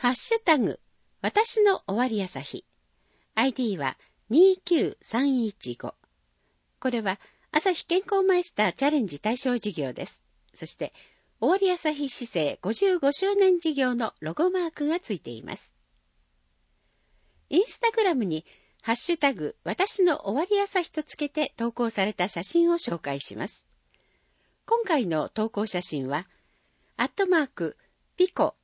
ハッシュタグ、私の終わり朝日。ID は29315。これは、朝日健康マイスターチャレンジ対象事業です。そして、終わり朝日市政55周年事業のロゴマークがついています。インスタグラムに、ハッシュタグ、私の終わり朝日とつけて投稿された写真を紹介します。今回の投稿写真は、ピコ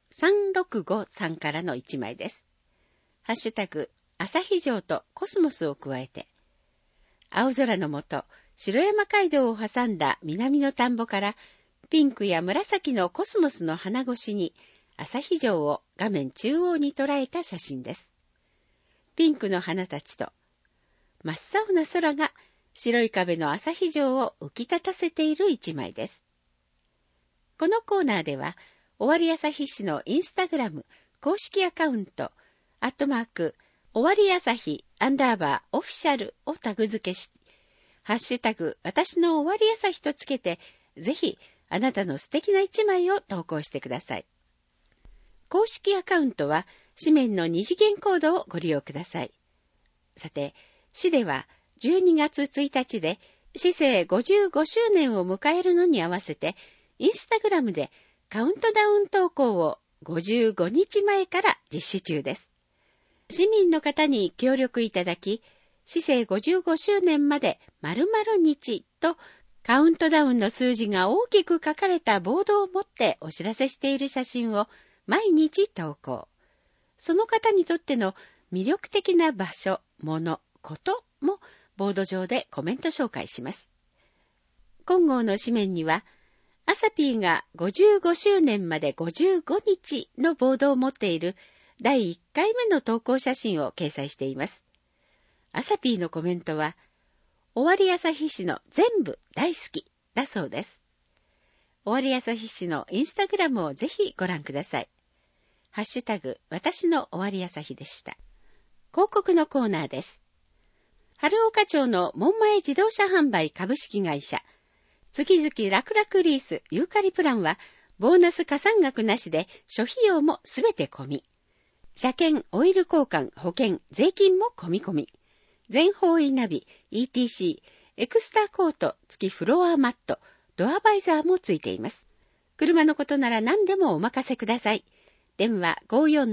365さんからの1枚です。ハッシュタグ、朝日城とコスモスを加えて、青空の下、城山街道を挟んだ南の田んぼから、ピンクや紫のコスモスの花越しに、朝日城を画面中央に捉えた写真です。ピンクの花たちと、真っ青な空が白い壁の朝日城を浮き立たせている一枚です。このコーナーでは、終わり朝日市のインスタグラム公式アカウント、終わり朝日_オフィシャルをタグ付けし、ハッシュタグ私の終わり朝日とつけて、ぜひあなたの素敵な一枚を投稿してください。公式アカウントは紙面の二次元コードをご利用ください。さて、市では12月1日で市政55周年を迎えるのに合わせて、インスタグラムでカウントダウン投稿を55日前から実施中です。市民の方に協力いただき、市政55周年まで〇〇日とカウントダウンの数字が大きく書かれたボードを持ってお知らせしている写真を毎日投稿。その方にとっての魅力的な場所、物、こともボード上でコメント紹介します。今号の紙面には、アサピーが55周年まで55日のボードを持っている第1回目の投稿写真を掲載しています。アサピーのコメントは、終わり朝日市の全部大好きだそうです。終わり朝日市のインスタグラムをぜひご覧ください。ハッシュタグ、私の終わり朝日でした。広告のコーナーです。春岡町の門前自動車販売株式会社、月々楽々リースユーカリプランは、ボーナス加算額なしで諸費用もすべて込み。車検、オイル交換、保険、税金も込み込み。全方位ナビ、ETC、エクスターコート、付きフロアマット、ドアバイザーもついています。車のことなら何でもお任せください。電話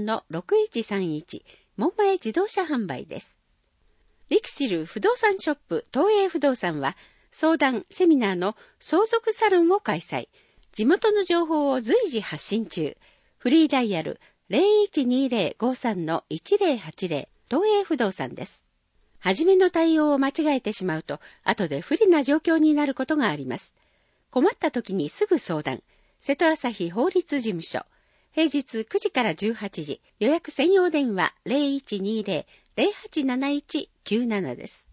54-6131、門前自動車販売です。リクシル不動産ショップ東映不動産は、相談、セミナーの相続サロンを開催。地元の情報を随時発信中。フリーダイヤル 0120-53-1080 東映不動産です。はじめの対応を間違えてしまうと、後で不利な状況になることがあります。困った時にすぐ相談。瀬戸朝日法律事務所。平日9時から18時。予約専用電話 0120-087197 です。